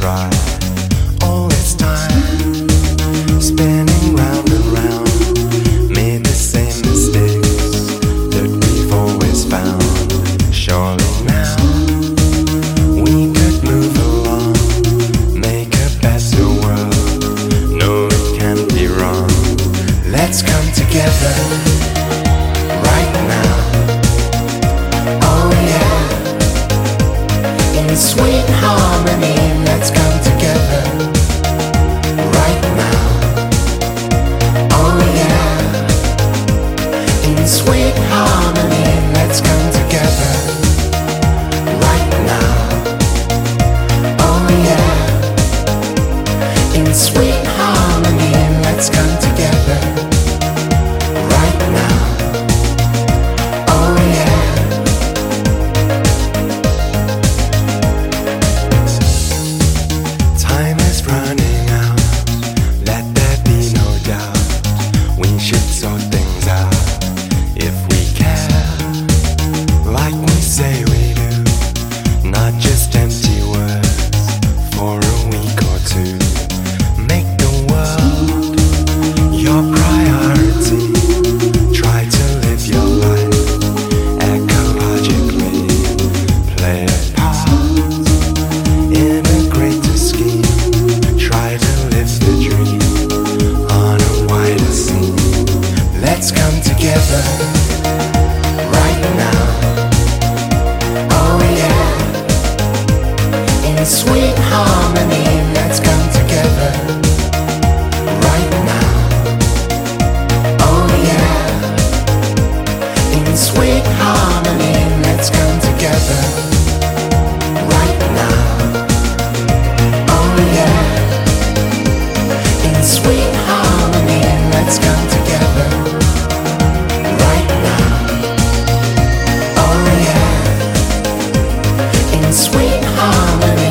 try. All this time, spinning round and round, made the same mistakes that we've always found. Surely now we could move along, make a better world. No, it can't be wrong. Let's come together right now. Oh yeah, in sweet harmony. Let's come together right now. Oh yeah, in sweet harmony. Let's come together right now. Oh yeah, in sweet harmony. Let's come together right now. Oh yeah. Time is running out, let there be no doubt. We should sort things out if we care, like we say we do. Not just empty words for a week or two. Make the world your priority. Try to live your life ecologically. Play a part in a greater scheme. Try to live the dream on a wider scene. Let's come together right now. Oh yeah, in sweet harmony. Let's come together right now. Oh yeah, in sweet harmony. Let's come together right now. Oh yeah, in sweet harmony. Let's come together right now. Oh yeah, in sweet harmony.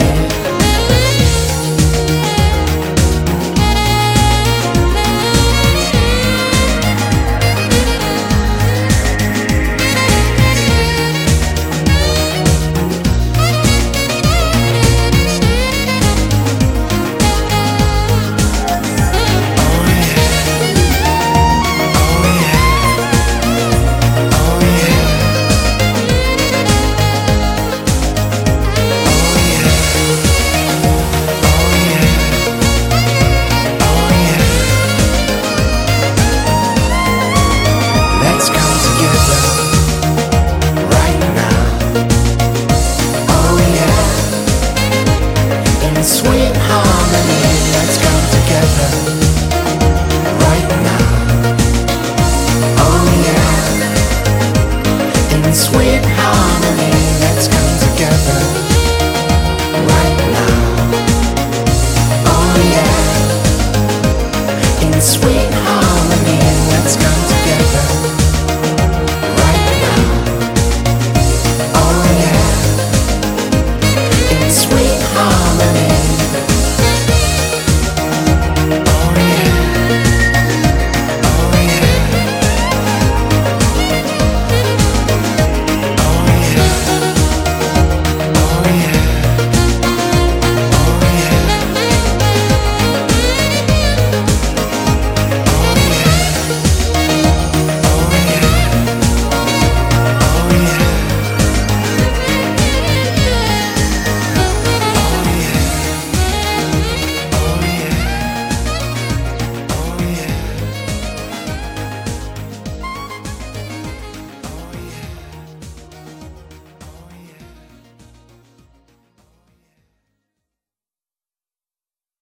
Let's come together right now. Oh yeah, in sweet heart.